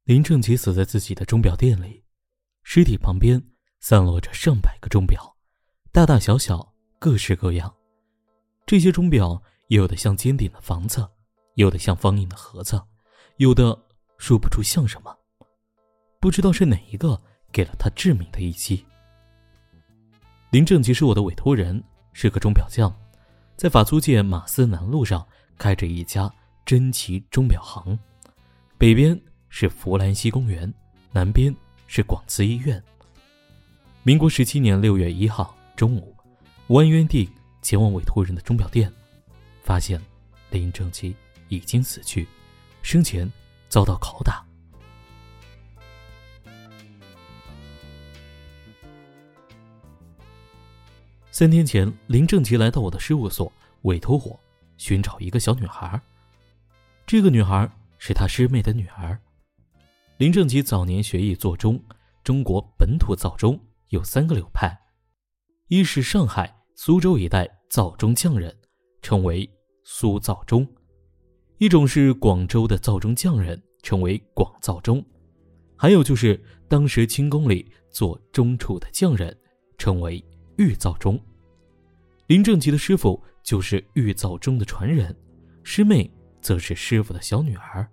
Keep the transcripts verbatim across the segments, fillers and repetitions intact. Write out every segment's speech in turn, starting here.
林正吉死在自己的钟表店里，尸体旁边散落着上百个钟表，大大小小，各式各样。这些钟表有的像尖顶的房子，有的像方硬的盒子，有的说不出像什么，不知道是哪一个给了他致命的一击。林正吉是我的委托人，是个钟表匠，在法租界马思南路上开着一家珍奇钟表行，北边是弗兰西公园，南边是广慈医院。民国十七年六月一号中午，我按约定前往委托人的钟表店，发现林正吉已经死去，生前遭到拷打。三天前，林正吉来到我的事务所，委托我寻找一个小女孩。这个女孩是他师妹的女儿。林正吉早年学艺做钟，中国本土造钟有三个流派，一是上海、苏州一带造钟匠人，称为苏造钟；一种是广州的造钟匠人，称为广造钟；还有就是当时清宫里做钟杵的匠人，称为玉造钟。林正吉的师傅就是玉造钟的传人，师妹则是师傅的小女儿。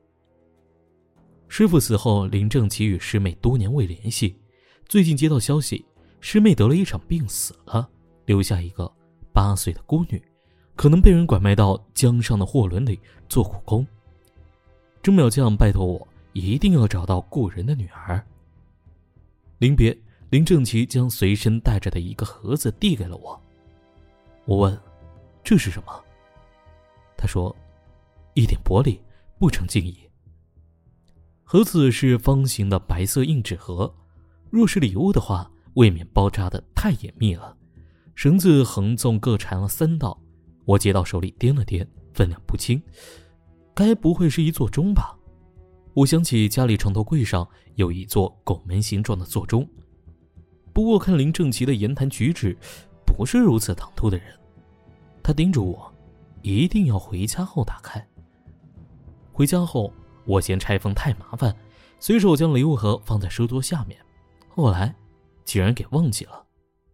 师傅死后，林正吉与师妹多年未联系，最近接到消息，师妹得了一场病死了，留下一个八岁的孤女，可能被人拐卖到江上的货轮里做苦工。钟表匠拜托我一定要找到故人的女儿。临别，林正吉将随身带着的一个盒子递给了我。我问这是什么，他说一点玻璃，不成敬意。盒子是方形的白色硬纸盒，若是礼物的话，未免包扎得太严密了，绳子横纵各缠了三道。我接到手里掂了掂，分量不轻，该不会是一座钟吧？我想起家里床头柜上有一座拱门形状的座钟，不过看林正吉的言谈举止，不是如此唐突的人。他叮嘱我一定要回家后打开。回家后，我嫌拆封太麻烦，随手将礼物盒放在书桌下面，后来竟然给忘记了。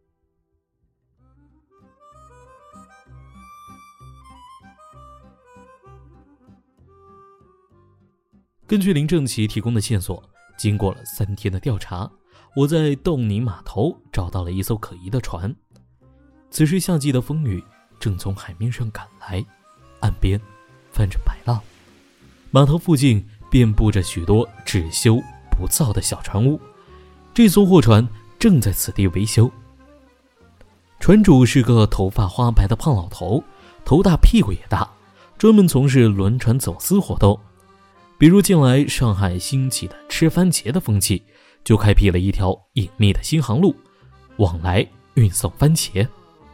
根据林正吉提供的线索，经过了三天的调查，我在洞尼码头找到了一艘可疑的船。此时夏季的风雨正从海面上赶来，岸边泛着白浪，码头附近遍布着许多只修不造的小船屋，这艘货船正在此地维修。船主是个头发花白的胖老头，头大屁股也大，专门从事轮船走私活动。比如近来上海兴起的吃番茄的风气，就开辟了一条隐秘的新航路，往来运送番茄。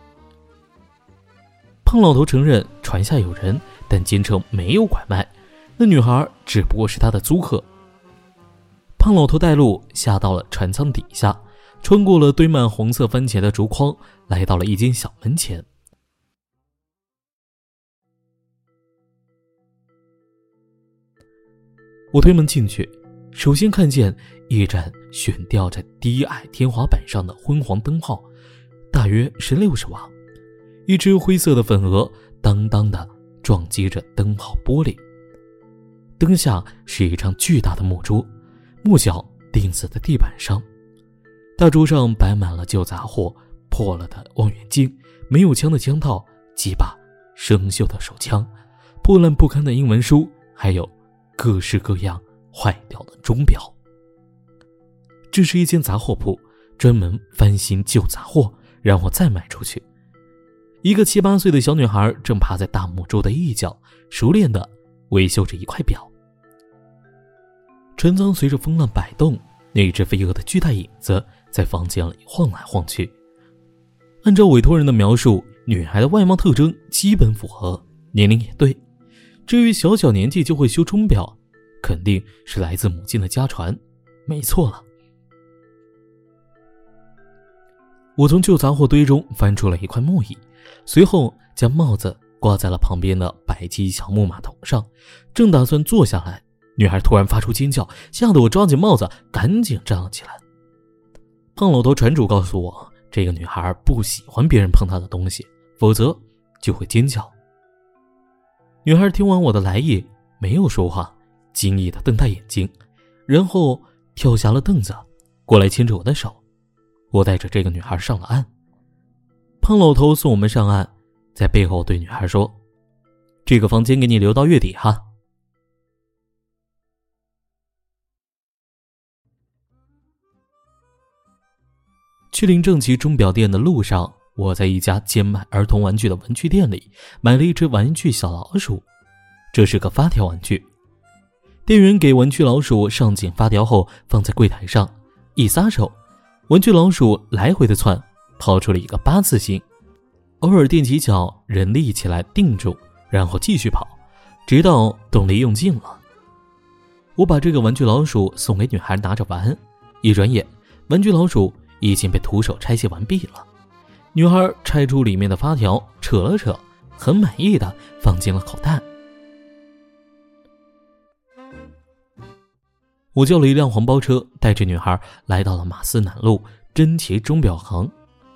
胖老头承认船下有人，但坚称没有拐卖，那女孩只不过是他的租客。胖老头带路下到了船舱底下，穿过了堆满红色番茄的竹筐，来到了一间小门前。我推门进去，首先看见一盏悬吊在低矮天花板上的昏黄灯泡，大约是六十瓦。一只灰色的粉蛾当当地撞击着灯泡玻璃。灯下是一张巨大的木桌，木脚钉死在地板上。大桌上摆满了旧杂货，破了的望远镜，没有枪的枪套，几把生锈的手枪，破烂不堪的英文书，还有各式各样坏掉的钟表。这是一间杂货铺，专门翻新旧杂货，然后再卖出去。一个七八岁的小女孩正趴在大木桌的一角，熟练地维修着一块表。船舱随着风浪摆动，那只飞蛾的巨大影子在房间里晃来晃去。按照委托人的描述，女孩的外貌特征基本符合，年龄也对。至于小小年纪就会修钟表，肯定是来自母亲的家传，没错了。我从旧杂货堆中翻出了一块木椅，随后将帽子挂在了旁边的白漆小木马桶上，正打算坐下来， 女孩突然发出尖叫，吓得我抓紧帽子赶紧站了起来。胖老头船主告诉我，这个女孩不喜欢别人碰她的东西，否则就会尖叫。女孩听完我的来意没有说话，惊异地瞪大眼睛，然后跳下了凳子，过来牵着我的手。我带着这个女孩上了岸。胖老头送我们上岸，在背后对女孩说，这个房间给你留到月底哈。去林正奇钟表店的路上，我在一家兼卖儿童玩具的玩具店里买了一只玩具小老鼠，这是个发条玩具。店员给玩具老鼠上紧发条后放在柜台上，一撒手，玩具老鼠来回的窜，抛出了一个八字形，偶尔踮起脚，人立起来定住，然后继续跑，直到动力用尽了。我把这个玩具老鼠送给女孩拿着玩，一转眼，玩具老鼠已经被徒手拆卸完毕了。女孩拆出里面的发条，扯了扯，很满意的放进了口袋。我叫了一辆黄包车，带着女孩来到了马思南路珍奇钟表行。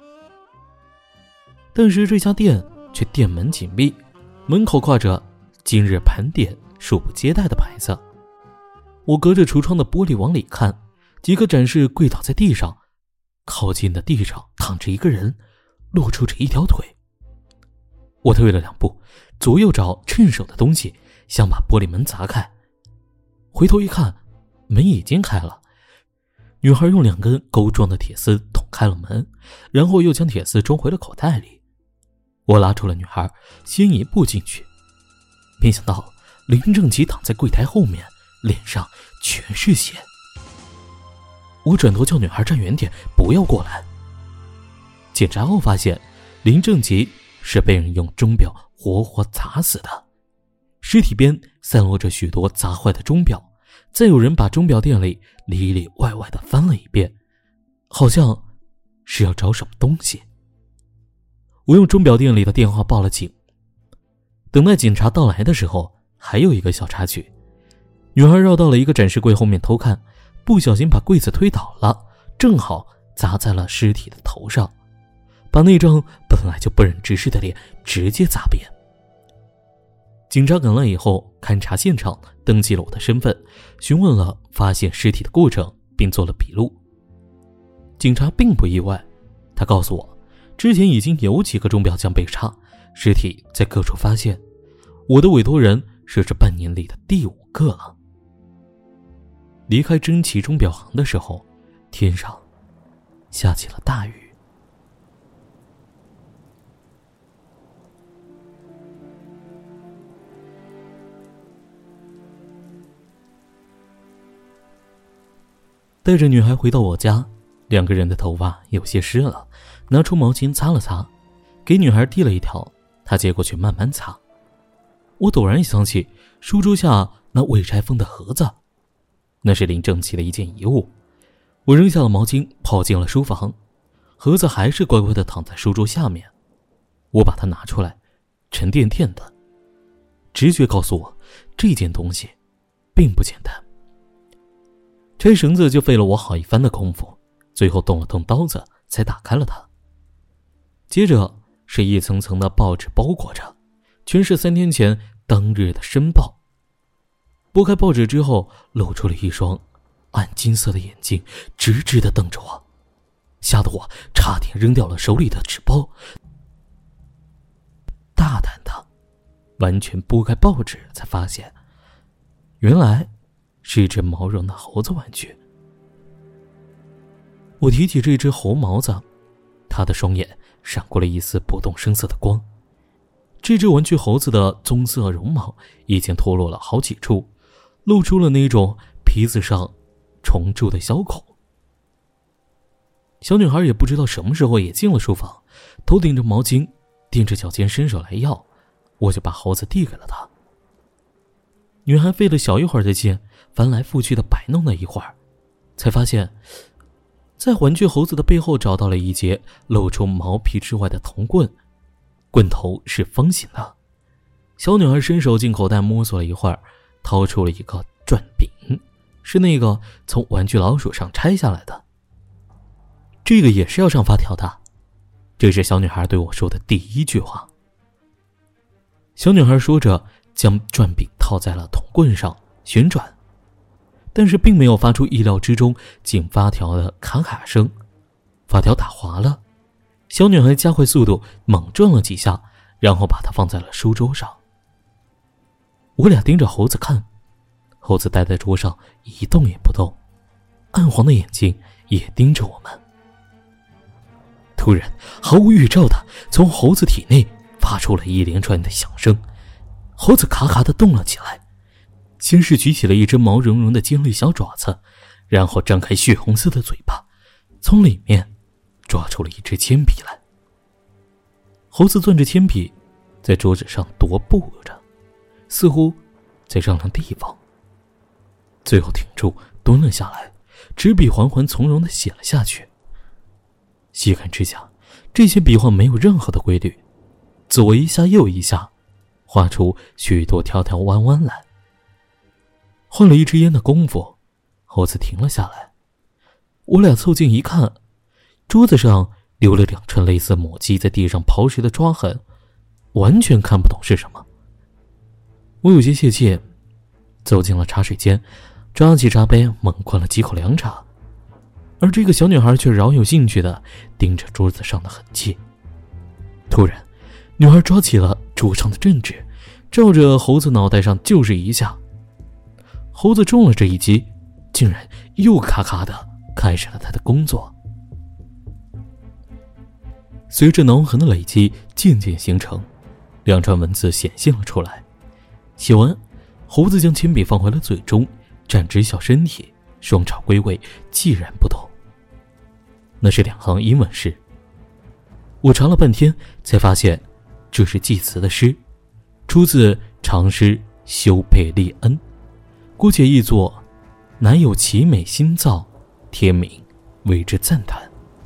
但是这家店却店门紧闭，门口挂着今日盘点恕不接待的牌子。我隔着橱窗的玻璃往里看，几个展示跪倒在地上，靠近的地上躺着一个人，露出着一条腿。我退了两步，左右找趁手的东西，想把玻璃门砸开。回头一看，门已经开了。女孩用两根钩状的铁丝捅开了门，然后又将铁丝装回了口袋里。我拉住了女孩，先一步进去，没想到林正奇躺在柜台后面，脸上全是血。我转头叫女孩站远点，不要过来。检查后发现，林正奇是被人用钟表活活砸死的，尸体边散落着许多砸坏的钟表，再有人把钟表店里里里外外的翻了一遍，好像是要找什么东西。我用钟表店里的电话报了警。等待警察到来的时候，还有一个小插曲，女孩绕到了一个展示柜后面偷看，不小心把柜子推倒了，正好砸在了尸体的头上，把那张本来就不忍直视的脸直接砸扁。警察赶来以后，勘察现场，登记了我的身份，询问了发现尸体的过程，并做了笔录。警察并不意外，他告诉我，之前已经有几个钟表匠被查，尸体在各处发现，我的委托人是这半年里的第五个了。离开珍奇钟表行的时候，天上下起了大雨。带着女孩回到我家，两个人的头发有些湿了，拿出毛巾擦了擦，给女孩递了一条，她接过去慢慢擦。我陡然想起书桌下那未拆封的盒子，那是林正奇的一件遗物。我扔下了毛巾，跑进了书房，盒子还是乖乖地躺在书桌下面。我把它拿出来，沉甸甸的。直觉告诉我，这件东西并不简单。拆绳子就费了我好一番的功夫，最后动了动刀子才打开了它。接着是一层层的报纸包裹着，全是三天前当日的申报。拨开报纸之后，露出了一双暗金色的眼睛，直直地瞪着我，吓得我差点扔掉了手里的纸包。大胆的完全拨开报纸，才发现原来是一只毛绒的猴子玩具。我提起这只猴毛子，他的双眼闪过了一丝不动声色的光。这只玩具猴子的棕色绒毛已经脱落了好几处，露出了那种皮子上虫蛀的小口。小女孩也不知道什么时候也进了书房，头顶着毛巾，踮着脚尖伸手来要，我就把猴子递给了她。女孩费了小一会儿的劲，翻来覆去的摆弄了一会儿，才发现在玩具猴子的背后找到了一截露出毛皮之外的铜棍，棍头是方形的。小女孩伸手进口袋摸索了一会儿，掏出了一个转柄，是那个从玩具老鼠上拆下来的。这个也是要上发条的。这是小女孩对我说的第一句话。小女孩说着，将转柄套在了铜棍上旋转，但是并没有发出意料之中进发条的咔咔声，发条打滑了。小女孩加快速度，猛转了几下，然后把它放在了书桌上。我俩盯着猴子看，猴子待在桌上一动也不动，暗黄的眼睛也盯着我们。突然，毫无预兆的，从猴子体内发出了一连串的响声，猴子咔咔地动了起来，先是举起了一只毛茸茸的尖利小爪子，然后张开血红色的嘴巴，从里面抓出了一支铅笔来。猴子攥着铅笔，在桌子上踱步着，似乎在让让地方。最后挺住，蹲了下来，纸笔缓缓从容地写了下去。细看之下，这些笔画没有任何的规律，左一下右一下，画出许多条条弯弯来。换了一支烟的功夫，猴子停了下来。我俩凑近一看，桌子上留了两串类似母鸡在地上刨食的抓痕，完全看不懂是什么。我有些泄气，走进了茶水间，抓起茶杯猛灌了几口凉茶，而这个小女孩却饶有兴趣地盯着桌子上的痕迹。突然，女孩抓起了桌上的镇纸，照着猴子脑袋上就是一下。猴子中了这一击，竟然又咔咔地开始了他的工作。随着挠痕的累积渐渐形成，两串文字显现了出来。写完，猴子将铅笔放回了嘴中，站直小身体，双爪归位，寂然不动。那是两行英文诗。我查了半天，才发现这是祭词的诗，出自长诗修佩利恩，姑且译作乃有奇美新造，天明为之赞叹。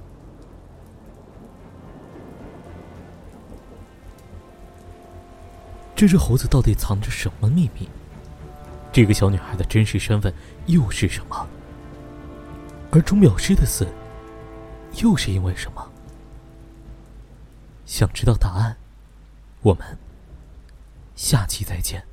这只猴子到底藏着什么秘密？这个小女孩的真实身份又是什么？而钟表师的死又是因为什么？想知道答案，我们下期再见。